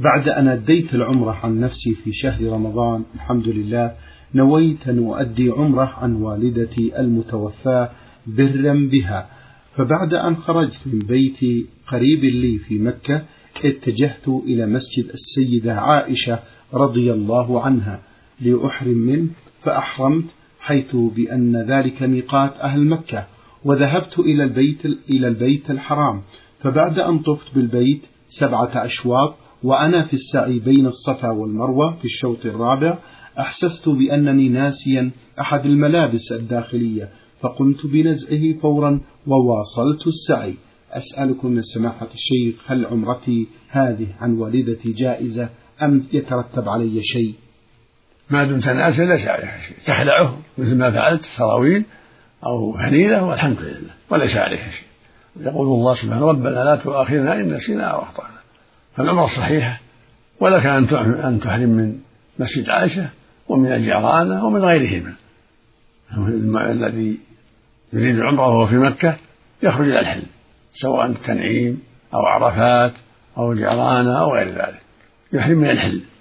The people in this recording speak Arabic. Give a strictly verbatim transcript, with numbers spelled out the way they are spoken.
بعد أن أديت العمرة عن نفسي في شهر رمضان الحمد لله، نويت أن أؤدي عمرة عن والدتي المتوفاة برا بها، فبعد أن خرجت من بيتي قريب لي في مكة اتجهت إلى مسجد السيدة عائشة رضي الله عنها لأحرم منه، فأحرمت حيث بأن ذلك ميقات أهل مكة، وذهبت إلى البيت إلى البيت الحرام. فبعد أن طفت بالبيت سبعة أشواط وأنا في السعي بين الصفا والمروة في الشوط الرابع، أحسست بأنني ناسيا أحد الملابس الداخلية، فقمت بنزعه فورا وواصلت السعي. أسألكم من سماحة الشيخ، هل عمرتي هذه عن والدتي جائزة أم يترتب علي شيء؟ ما دمت ناسيا ليس عليك شيء، تخلعه مثل ما فعلت سراويل أو هنيلة والحمد لله وليس عليك شيء. يقول الله سبحانه ربنا لا تؤاخذنا إن نسينا أو أخطأنا، فالعمرة صحيحة، ولك أن تحرم من مسجد عائشة ومن الجيران ومن غيرهما. الذي يريد العمرة وهو في مكة يخرج إلى الحل، سواء تنعيم أو عرفات أو الجيران أو غير ذلك، يحرم من الحل.